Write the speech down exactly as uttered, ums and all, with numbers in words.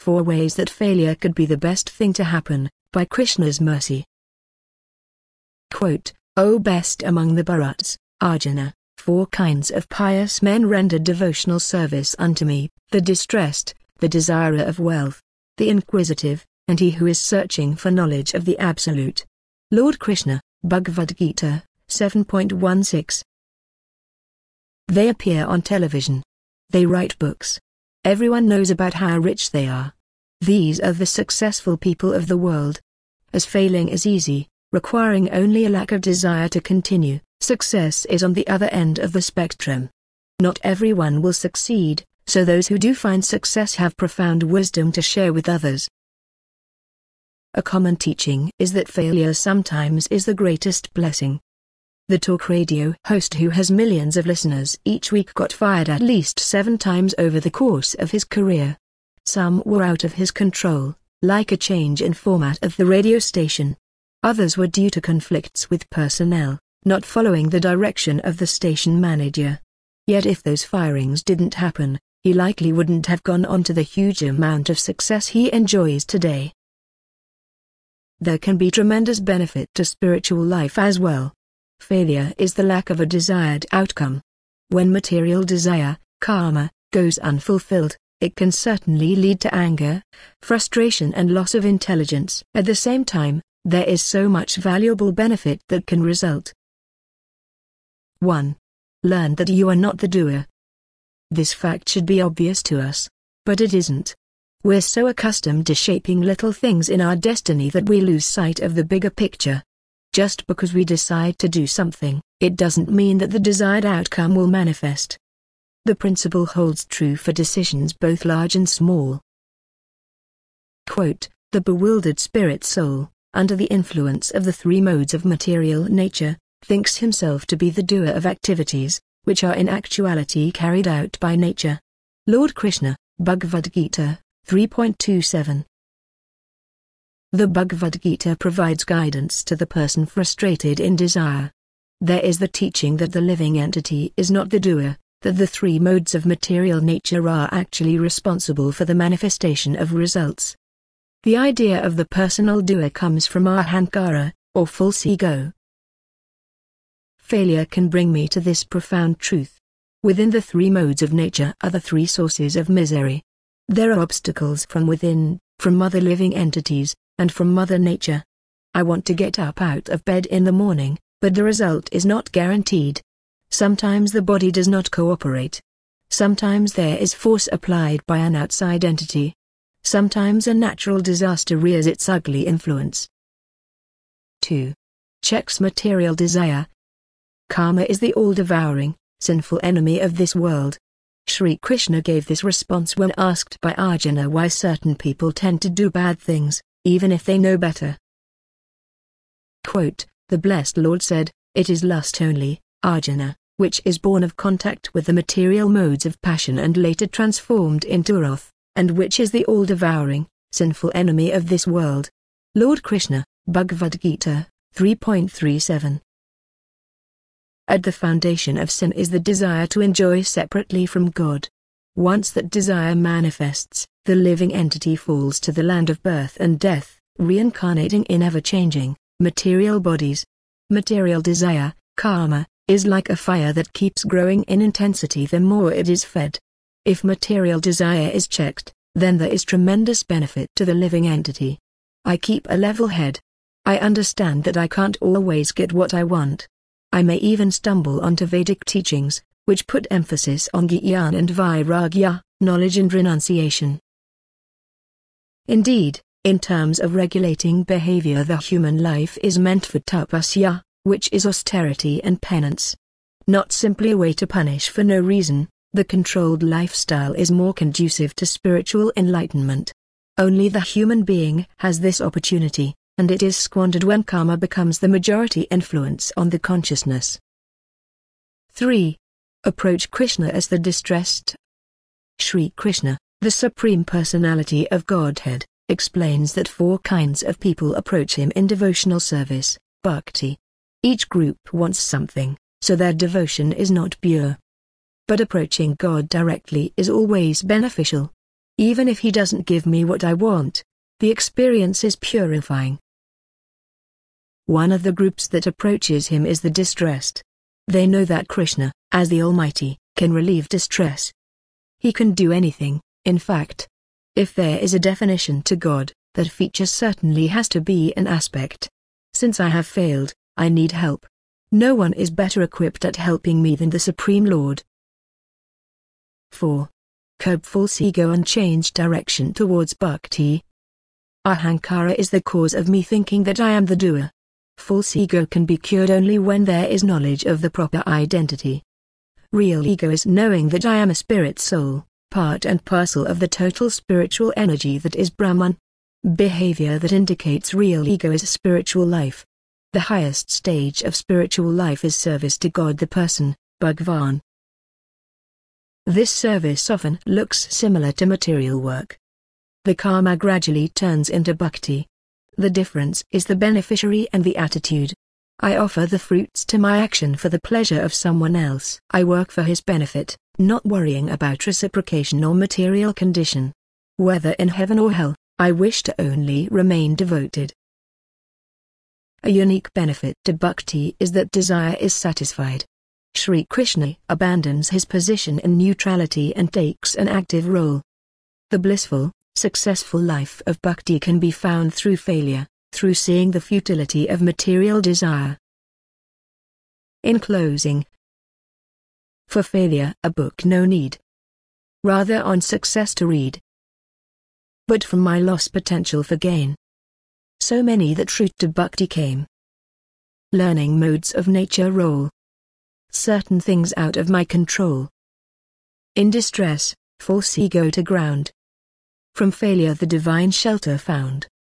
Four ways that failure could be the best thing to happen, by Krishna's mercy. Quote, O best among the Bharats, Arjuna, four kinds of pious men rendered devotional service unto me: the distressed, the desirer of wealth, the inquisitive, and he who is searching for knowledge of the Absolute. Lord Krishna, Bhagavad Gita, seven point one six. They appear on television. They write books. Everyone knows about how rich they are. These are the successful people of the world. As failing is easy, requiring only a lack of desire to continue, success is on the other end of the spectrum. Not everyone will succeed, so those who do find success have profound wisdom to share with others. A common teaching is that failure sometimes is the greatest blessing. The talk radio host who has millions of listeners each week got fired at least seven times over the course of his career. Some were out of his control, like a change in format of the radio station. Others were due to conflicts with personnel, not following the direction of the station manager. Yet if those firings didn't happen, he likely wouldn't have gone on to the huge amount of success he enjoys today. There can be tremendous benefit to spiritual life as well. Failure is the lack of a desired outcome. When material desire, karma, goes unfulfilled, it can certainly lead to anger, frustration and loss of intelligence. At the same time, there is so much valuable benefit that can result. one. Learn that you are not the doer. This fact should be obvious to us, but it isn't. We're so accustomed to shaping little things in our destiny that we lose sight of the bigger picture. Just because we decide to do something, it doesn't mean that the desired outcome will manifest. The principle holds true for decisions both large and small. Quote, the bewildered spirit soul, under the influence of the three modes of material nature, thinks himself to be the doer of activities, which are in actuality carried out by nature. Lord Krishna, Bhagavad Gita, three point two seven. The Bhagavad Gita provides guidance to the person frustrated in desire. There is the teaching that the living entity is not the doer, that the three modes of material nature are actually responsible for the manifestation of results. The idea of the personal doer comes from ahankara, or false ego. Failure can bring me to this profound truth. Within the three modes of nature are the three sources of misery. There are obstacles from within, from other living entities, and from Mother Nature. I want to get up out of bed in the morning, but the result is not guaranteed. Sometimes the body does not cooperate. Sometimes there is force applied by an outside entity. Sometimes a natural disaster rears its ugly influence. two. Checks material desire. Karma is the all-devouring, sinful enemy of this world. Sri Krishna gave this response when asked by Arjuna why certain people tend to do bad things, even if they know better. Quote, the blessed Lord said, it is lust only, Arjuna, which is born of contact with the material modes of passion and later transformed into wrath, and which is the all-devouring, sinful enemy of this world. Lord Krishna, Bhagavad Gita, three point three seven. At the foundation of sin is the desire to enjoy separately from God. Once that desire manifests, the living entity falls to the land of birth and death, reincarnating in ever-changing, material bodies. Material desire, karma, is like a fire that keeps growing in intensity the more it is fed. If material desire is checked, then there is tremendous benefit to the living entity. I keep a level head. I understand that I can't always get what I want. I may even stumble onto Vedic teachings, which put emphasis on Jnana and Vairagya, knowledge and renunciation. Indeed, in terms of regulating behavior, the human life is meant for tapasya, which is austerity and penance. Not simply a way to punish for no reason. The controlled lifestyle is more conducive to spiritual enlightenment. Only the human being has this opportunity, and it is squandered when karma becomes the majority influence on the consciousness. three. Approach Krishna as the distressed. Sri Krishna, the Supreme Personality of Godhead, explains that four kinds of people approach him in devotional service, bhakti. Each group wants something, so their devotion is not pure. But approaching God directly is always beneficial. Even if he doesn't give me what I want, the experience is purifying. One of the groups that approaches him is the distressed. They know that Krishna, as the Almighty, can relieve distress. He can do anything, in fact. If there is a definition to God, that feature certainly has to be an aspect. Since I have failed, I need help. No one is better equipped at helping me than the Supreme Lord. four. Curb false ego and change direction towards bhakti. Ahankara is the cause of me thinking that I am the doer. False ego can be cured only when there is knowledge of the proper identity. Real ego is knowing that I am a spirit soul, part and parcel of the total spiritual energy that is Brahman. Behavior that indicates real ego is spiritual life. The highest stage of spiritual life is service to God the person, Bhagwan. This service often looks similar to material work. The karma gradually turns into bhakti. The difference is the beneficiary and the attitude. I offer the fruits to my action for the pleasure of someone else. I work for his benefit, not worrying about reciprocation or material condition. Whether in heaven or hell, I wish to only remain devoted. A unique benefit to bhakti is that desire is satisfied. Sri Krishna abandons his position in neutrality and takes an active role. The blissful, successful life of bhakti can be found through failure, through seeing the futility of material desire. In closing, for failure a book no need. Rather on success to read. But from my lost potential for gain. So many that root to bhakti came. Learning modes of nature roll. Certain things out of my control. In distress, false ego to ground. From failure the divine shelter found.